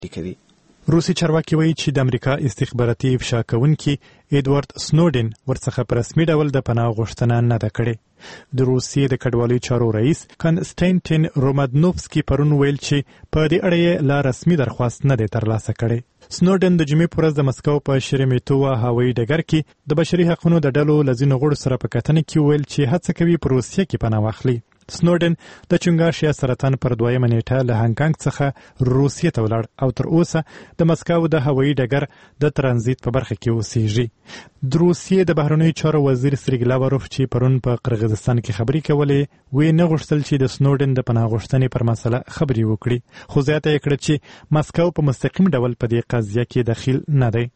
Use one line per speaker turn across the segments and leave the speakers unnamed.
کوي.
روسي چارواکي وایي چې د امریکا استخباراتي افشا کوونکي ایدوارد سنوډن ورڅخه په رسمي ډول د پناه غوښتنه نه ده کړې. د روسیې د کډوالۍ چارو رئیس کانسټانټین رومادنوفسکي پرون ویل چې په دې اړه یې لا رسمي درخواست نه دی ترلاسه کړی. سنوډن د جمعې په ورځ د مسکو په شرمیتووا هوایي ډګر کې د بشري حقوقو د ډلو له ځینو غړو سره په کتنه کې ویل چې هڅه کوي په روسیې کې پناه واخلي. سنوډن د چنګاش یا سرطان پر 2مه نیټه له هانګ څخه روسیې ته ولاړ او تر اوسه د مسکو د هوایي ډګر د ترانزیت په برخه کې اوسېږي. د روسیې د بهرنیو چارو وزیر سرګی لاوروف چې پرون په قرغیزستان کې خبرې کولې وی نه غوښتل چې د سنوډن د پناه غوښتنې پر مسله خبرې وکړي، خو زیاته یې کړه چې مسکو په مستقیم ډول په دې قضیه کې دخیل نه دی.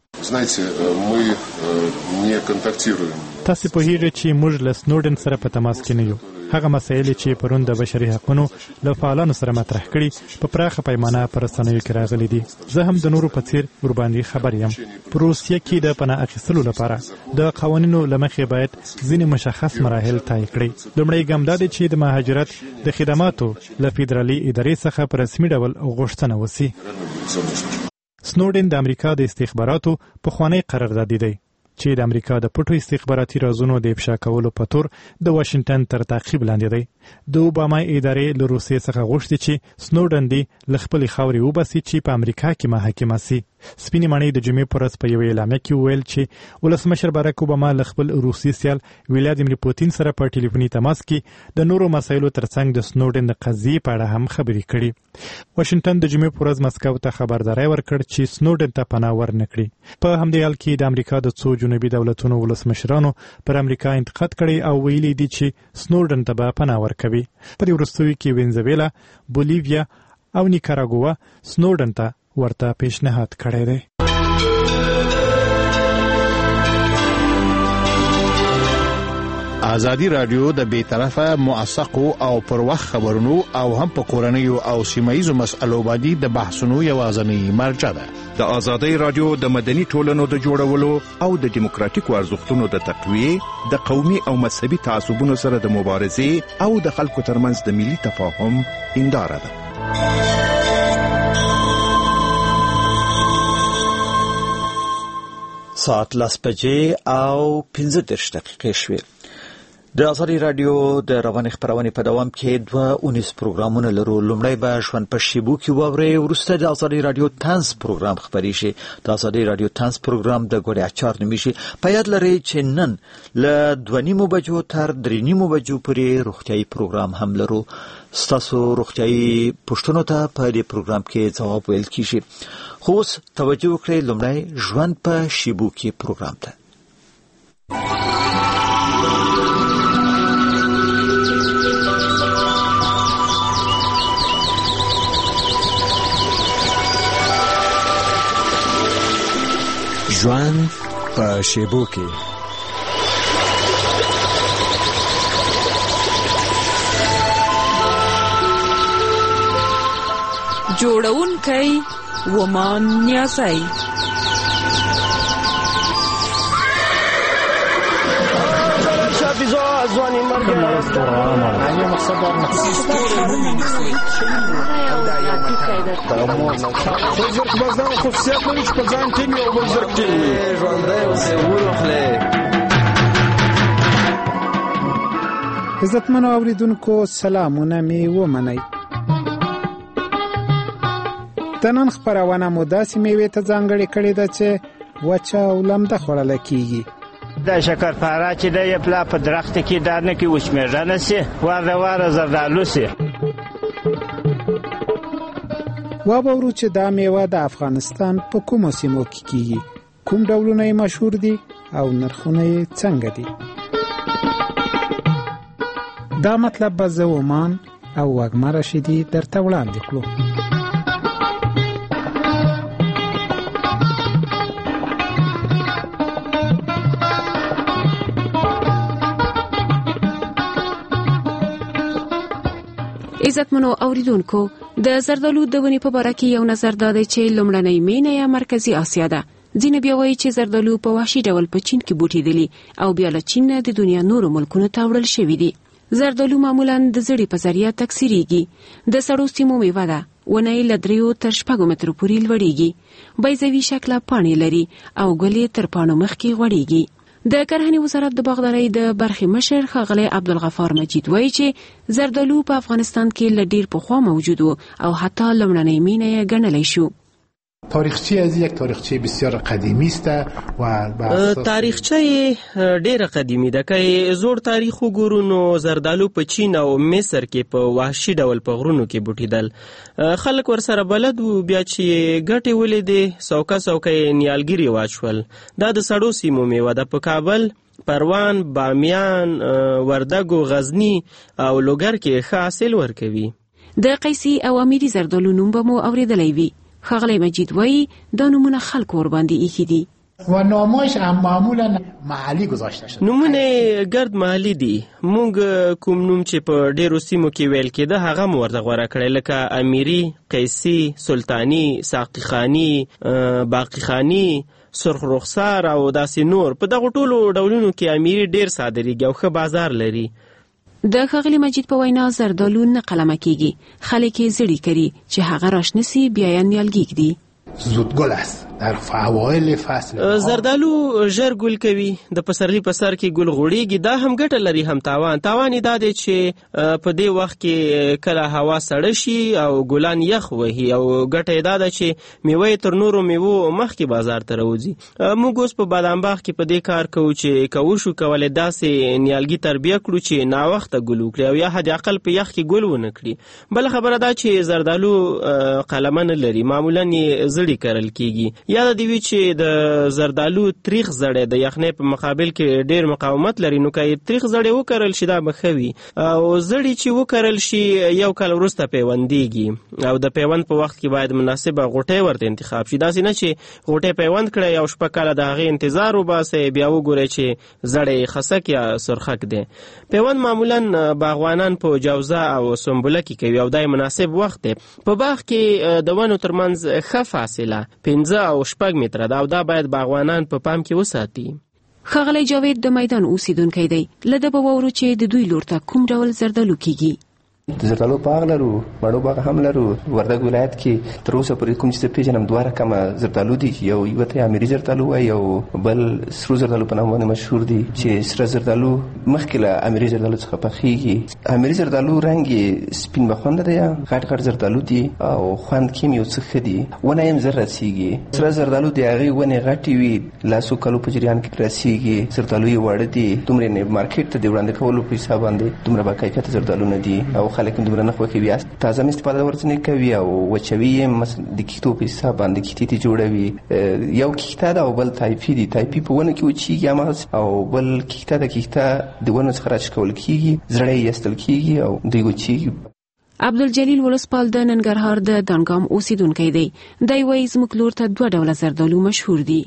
تاسو په هیڅ چې موږ له سنوډن سره په تماس کې نه یو. هغه مسایل چې پرون د بشري حقوقو له فعالانو سره مطرح کړي په پراخه پیمانه پر رسنیو کې راغلي دي. زه هم د نورو په څیر ورباندې خبر یم. په روسیې کې د پناه اخیستلو لپاره د قوانینو له مخې باید ځینې مشخص مراحل طی کړي. لومړی ګام دا دی چې د مهاجرت د خدماتو له فدرالي ادارې څخه په رسمي ډول غوښتنه وشي. سنوډن د امریکا د استخباراتو پخوانی قراردادي دی چې د امریکا د پټو استخباراتي رازونو د افشا کولو په تور د واشنگټن تر تعقیب لاندې دی. د اوباما ادارې له روسیې څخه غوښتي چې سنوډن دی له خپلې خاورې وباسي چې په امریکا کې محاکمه سي. سپینې ماڼۍ د جمعې په ورځ په یوه اعلامیه کې وویل چې ولسمشر باراک اوباما له خپل روسي سیال ولادیمیر پوتین سره په ټلیفوني تماس کې د نورو مسایلو ترڅنګ د سنوډن د قضیې په اړه هم خبرې کړي. واشنگټن د جمعې په ورځ مسکو ته خبرداری ورکړ چې سنوډن ته پناه ورنکړي. په همدې حال کې د امریکا د څو جنوبي دولتونو ولسمشرانو پر امریکا انتقاد کړی او ویلي دي چې سنوډن ته به پناه ورکوي. په دې وروستیو کې وینزویلا، بولیویا او نیکاراګوا سنوډن ته ورته پیشنهاد کړی دی.
ازادي رادیو د بیطرفه موثقو او پر وخت خبرونو او هم په کورنیو او سیمایي مسألو باندې د بحثونو یوازینی مرجع ده.
د ازادي رادیو د مدني ټولنو د جوړولو او د دیموکراتیکو ارزښتونو د تقویه، د قومي او مذهبي تعصبونو سره د مبارزې او د خلکو ترمنځ د ملي تفاهم هنداره ده.
ساعت 10:15 او 15 دقیقې شوې. د ازادي رادیو د رواني خبرونې په دوام کې 2 پروګرامونه لرو. لومړی به ژوند په شیبو کې واورئ، وروسته د ازادي رادیو طنز پروګرام خبرې شي. د ازادي رادیو طنز پروګرام د ګوړې اچار نومیږي. په یاد لرئ چې نن له 2:30 بجو تر 3:30 بجو پورې روغتیايي پروګرام هم لرو. ستاسو روغتیايي پوښتنو ته په دې پروګرام کې ځواب ویل کیږي. خو اوس توجه وکړئ لومړی ژوند په شیبو کې پروګرام ته.
ژوند په شیبو کې.
جوړونکی ومان نیازی.
عزتمنو اوریدونکو سلامونه می ومنئ. د نن خبرونه مو داسې میوې ته ځانګړې کړې ده چې وچه او لمده خوړل کیږي.
د شکرپاره چې د یې پلا په درخت کې دانه کې وشمېرنه سي، واره زردالو سي.
وابورو چې دا میوه د افغانستان په کومو سیمو کې کیږي، کوم ډولونه یې مشهور دي او نرخونه یې څنګه دي. دا مطلب به زه ومان او وږمه رشیدي درته وړاندې کړو.
عزتمنو اوریدونکو، د زردالو د ونې په باره کې یو نظر دا دی چې لومړنۍ مینه یا مرکزی آسیا ده. ځینې بیا وایي چې زردالو په وحشي ډول په چین کې بوټېدلي او بیا له چین نه د دنیا نورو ملکونو ته وړل شوي دي. زردالو معمولاً د زړې په ذریعه تکثیریږي. د سړو سیمو میوه ده ونې له 3 تر 6 مترو پورې لوړېږي. بیضوي شکله پاڼې لري او ګلې تر پاڼو مخکې غوړېږي. د کرهنې وزارت د باغدارۍ د برخې مشر ښاغلی عبدالغفار مجید وایي چې زردالو په افغانستان کې له ډېر پخوا موجود و او حتی لومړنۍ مینه یې ګڼلی شو.
تاریخچه از یک تاریخچه بسیار قدیمی است و
تاریخچه ډیره قدیمی ده. که زوړ تاریخ وګورو نو زردالو په چین او مصر کې په وحشي ډول په غرونو کې بوټیدل. خلک ورسره بلد وو. بیا چې ګټې ولیدې سوکه یې نیالګي رواج شول. دا د سړو سیمو میوه ده. په کابل، پروان، بامیان، وردګ، غزنی او لوګر کې ښه حاصل ورکوي.
د قیسی او امیری زردالو نوم به مو اوریدلی وي. ښاغلی مجید وایي دا نومونه خلکو ورباندې ایښي دي
و نامش هم معمولا محلی گذاشته شده.
نومونه ګرد محلي دي. مونږ کوم نوم چې په ډیرو سیمو کې ویل کېده هغه مو ورته غوره کړی، لکه امیری، قیسی، سلطانی، ساقی خانی، باقی خانی، سرخ رخسار او داسې نور. په دغه ټولو ډولونو کې امیری ډیر صادریږي او ښه بازار لري.
د ښاغلي مجید په وینا زردالو نه قلمه کیږي، خلک یې زړی کوي چې هغه راشنه سي بیا یې نیالګي ږدي.
زودگل است در فوایل فصل.
زردالو ژر ګل کوي، د پسرلي په سر کې ګل غوړېږي. دا هم ګټه لري هم تاوان. تاوان یې دا دی چې په دې وخت کې کله هوا سړه شي او ګلان یخ وهي، او ګټه یې دا ده چې میوه یې تر نورو میوو مخکې بازار ته راوځي. موږ اوس په بادام باغ کې په دې کار کوو چې که وشو کولی داسې نیالګي تربیه کړو چې ناوخته ګل وکړي او یا حد اقل په یخ کې ګل ونه کړي. بله خبره دا چې زردالو قلمه نه لري، معمولا یې زړې کرل کېږي. یاد دی وی چې د زردالو تریخ زړې د یخنۍ په مقابل کې ډیر مقاومت لري، نو که تریخ زړې وکرل شي دا بخوي، او زړې چې وکرل شي یو کال وروسته پیوندېږي، او د پیوند په وخت کې باید مناسبه غوټۍ ورته انتخاب شي. داسې نه چې غوټۍ پیوند کړئ او شپه کاله د هغې انتظار وباسئ بیا وګورئ چې زړې خسک یا سرخک دی. پیوند معمولا باغوانان په جوزه او سنبله کې کوي او دا مناسب وخت دی. په باغ کې د ونو ترمنځ ښه فاصله 15 او 6 متره ده او دا باید باغوانان په پام کې وساتي.
ښاغلی جاوید د میدان اوسیدونکی دی. له ده به واورو چې د دوی لور ته کوم ډول زردالو کیږي.
د زردالو باغ لرو، مڼو باغ هم لرو. وردګ ولایت کې تر اوسه پورې کوم چې زه پیژنم 2 رقمه زردالو دي. یو ته امیری زردالو وایي او بل سرو زردالو په نام باندې مشهور دي، چې سره زردالو مخکې له امیری زردالو څخه پخېږي. امیری زردالو رنګ یې سپین بخونده دی، غټ زردالو دي او خوند کې یو څه ښه دي. ونه یې هم زر رسېږي. سره زردالو د هغې ونې غټې وي، لاسو کلو په جریان کې رسېږي. زردالو یې واړه دي، دومره یې مارکېټ ته د وړاندې کولو په حساب باندې دومره با کیفیته زردالو نه دي او خلک دومره نه خوښوي. تازه هم استفاده ورڅخه کوي او وچوي یې، مثلا د کیکتو په حساب باندې کیکتې جوړوي. یو کیکته ده او بل تایپي دي. تایپي په ونه کې وچیږي هماغسې، او بل کیکته ده، کیکته د ونو څخه راچکول کېږي، زړه یې ایستل کېږي او دوی وچیږي.
عبدالجلیل ولسپال د ننګرهار د دانګام اوسیدونکی دی. دی وایي زموږ لور ته 2 ډوله زردالو مشهور دي.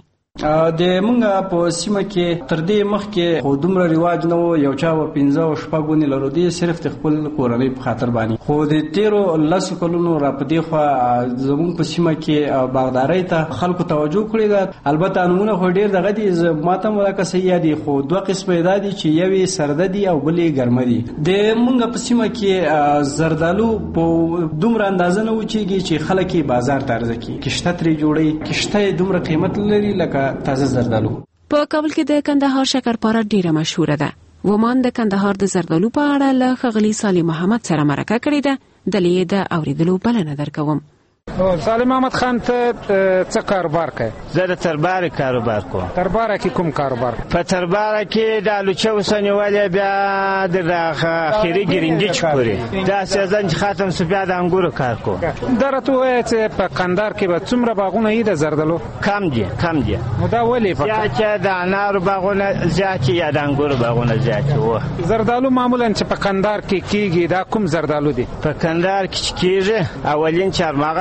د مونږه په سیمه کې تر دې مخکې خو دومره رواج نه و، یو چا و 15 او 6 ګونې لرو. دې صرف د خپل کورنۍ په خاطر باندې، خو د تیرو 10 کلونو را په دې خوا زموږ په سیمه کې باغدارۍ ته خلکو توجه کړې ده. البته نمونه خو ډېر دغه دي، ماته ملکه صحیح دي، خو 2 قسمه دا دي چې یوې سرده دي او بلې ګرمه دي. د مونږ په سیمه کې زردالو په دومره اندازه نه وچېږي چې خلک یې بازار ته عرضه کړي. کشته ترې جوړوي، کشته یې دومره قیمت لري لکه تازه زردالو.
په کابل کې د کندهار شکرپاره ډیره مشهوره ده. ومان د کندهار د زردالو په اړه له ښاغلي صالح محمد سره مرکه کړې ده. دلې د اوریدلو بلنه درکوم.
صالح محمد خان ته څه کاروبار کوي؟
زه د تربارې کاروبار کوم.
ترباره کې کوم کاروبار؟
په ترباره کې د الوچه وسنیولې، بیا د اخري ګرینګچ پورې دا سیزن چې ختم سو بیا د انګورو کار کوم.
درته وایي چې په قندهار کې به څومره باغونه یې د زردالو؟
کم دي. نو
دا ولې
چې د انارو باغونه زیات یا د انګورو باغونه زیات وو؟
زردالو معمولا چې په قندهار کې کیږي دا کوم زردالو دي؟
په قندهار کې کیږي اولین چارمغز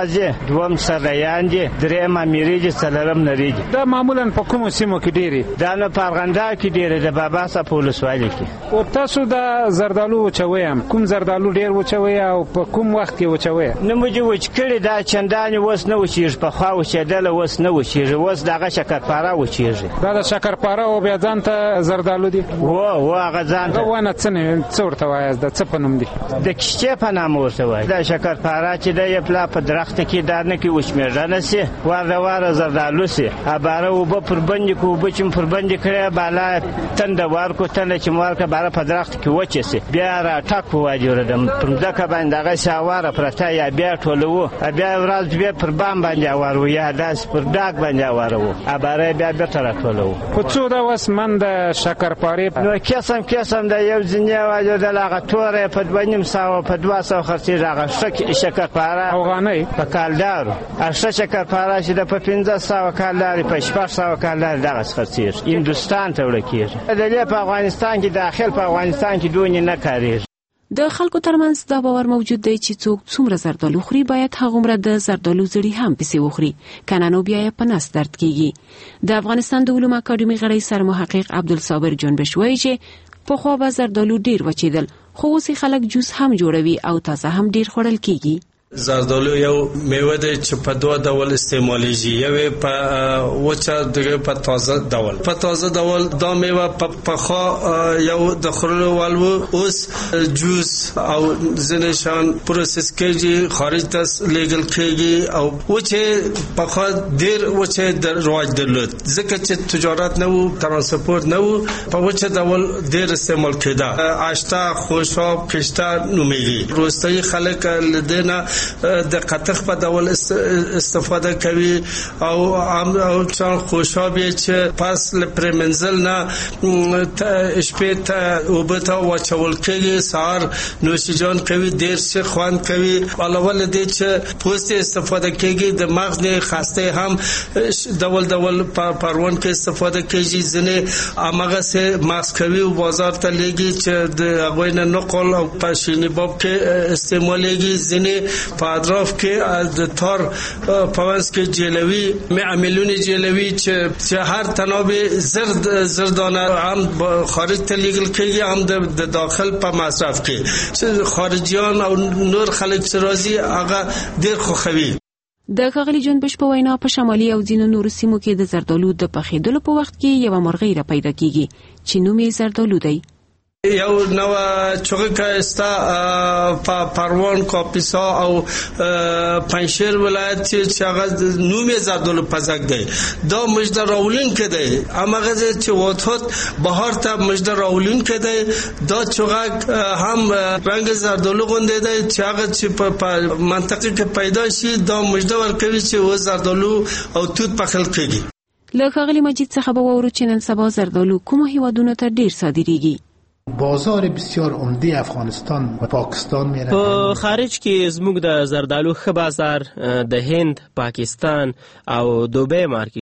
دي، دوم سریان دي، دریم امیری دي، څلورم نری دي.
دا معمولا په کومو سیمو کې ډېری؟
دا نه په ارغنداب کې ډېری، د بابا صاحب په ولسوالۍ کې.
او تاسو دا زردالو وچوئ، کوم زردالو ډېر وچوئ او په کوم وخت کې وچوئ؟
نه موږ وچ کړي دا چندانې اوس نه وچېږي، پخوا وچېدله اوس نه وچېږي، اوس دغه شکرپاره وچېږي.
دا د شکرپاره او بیا ځان ته زردالو دي؟
و هغه ځان ته.
ونه څه ورته وایاست؟ د څه په نوم دي؟
د کشتې په نام ورته وایي. دا شکرپاره چې دی یې پلا په درخته کې دا نه کې وچمېږنه سي، واره زردالو سي، باره اوبه پر بندې کړو، اوبه چې پر بندې کړې بالا تنده ورکړو، تنده چې مو ورکړه باره په درخته کې وچې سي، بیا راټک په واجوړېدم پر مځکه باندې دغسې هواره پرته، یا بیا ټولوو، بیا ورځ بیا پر بام باندې هواره وو، یا داسې پر ډاګ باندې هواره وو، باره بیا بېرته راټولوو.
خو څو دا اوس من د شکرپارې
نو قسم د یو ځینې واجېدل، هغه توره په 2,500 په 200 خرڅېږي، هغه ښه شکرپاره
افغانۍ
په کالدارو، ښه شکرپاره چې د په 1500 کالدارې په 600 کالدارې دغسې خرڅېږي، هندوستان ته وړه کېږي. د دې په افغانستان کې داخل په افغانستان کې دونې نه کارېږي.
د خلکو ترمنځ دا باور موجود دی چې څوک څومره زردالو خوري باید هغومره د زردالو زړي هم پسې وخوري، کنه نو بیا یې په نس درد کیږي. د افغانستان د علومو اکاډمي غړی سرمحقق عبدالصابر جنبش وایي چې پخوا به زردالو ډیر وچېدل، خو اوس خلک جوس هم جوړوي او تازه هم ډیر خوړل کیږي.
زردالو یو میوه ده چې په دوه ډول استعمالیږي، یو په وچه، دغه په تازه ډول. په تازه ډول دا میوه په خا یو د خورلو والو، اوس جوس او ځینې شان پروسس کېږي، خارج ته لیږل کېږي، او وچه په خا ډیر وچه د رواج درلود، ځکه چې تجارت نه وو، ترانسپورت نه وو، په وچه ډول ډیر استعمال کېده. آشتا، خوشاب، کشته نومېږي. روستایي خلک لدینه د قطخ په ډول استفاده کوي، او عام چون خوشاب چې پس لپرمنزل نه شپې ته وبته واچول کېږي، سهار نوشیجان کوي، ډیر څه خوان کوي. علاوه دې چې پوست استفاده کېږي، د مغز نه خسته هم ډول پروان کې استفاده کېږي، ځنه امغه سه مغز کوي او بازار ته لګي چې د غوینه نقل او پاشینی باب کې استعمالېږي، ځنه په اطراف کې د تار پاونس کې جلوی معاملون جلوی چې هر تنابه زردانه هم خارج ته لیږل کېږي، هم د داخل په مصرف کې چې خارجيان او نور خلک چې راځي هغه ډېر خوښوي.
د ښاغلي جنبش په وینا په شمالي او ځینو نورو سیمو کې د زردالو د پخېدلو په وخت کې یو مرغۍ را پیدا کیږي چې نوم یې زردالو دی.
یو نو چوکه استا په پروان کاپیسا او پنځشیر ولایت چې هغه نومي زردالو پزک دی، دا مجد راولین کې دی، امغه چې وټوت بهار ته مجد راولین کې دی، دا چوکه هم رنگ زردالو غونډه دی چې هغه چې په منطقه کې پیدا شي، دا مجد ورکوي چې و زردالو او توت پخل کېږي.
له ښاغلي مجید څخه به وورو چې نن سبا زردالو کومو هیوادونو ته ډیر صادریږي.
بازار بسیار عمده افغانستان و پاکستان میره.
په خارج کې زموږ د زردالو ښه بازار د هند، پاکستان او دوبۍ مارکیټ